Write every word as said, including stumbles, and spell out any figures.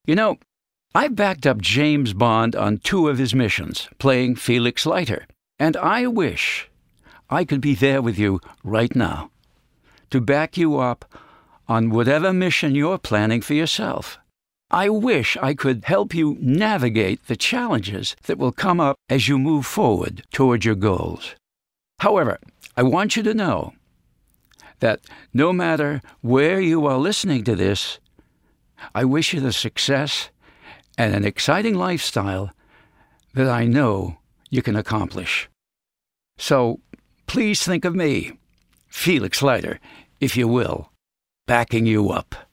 You know, I backed up James Bond on two of his missions, playing Felix Leiter, and I wish I could be there with you right now to back you up on whatever mission you're planning for yourself. I wish I could help you navigate the challenges that will come up as you move forward toward your goals. However, I want you to know that no matter where you are listening to this, I wish you the success and an exciting lifestyle that I know you can accomplish. So please think of me, Felix Leiter, if you will, backing you up.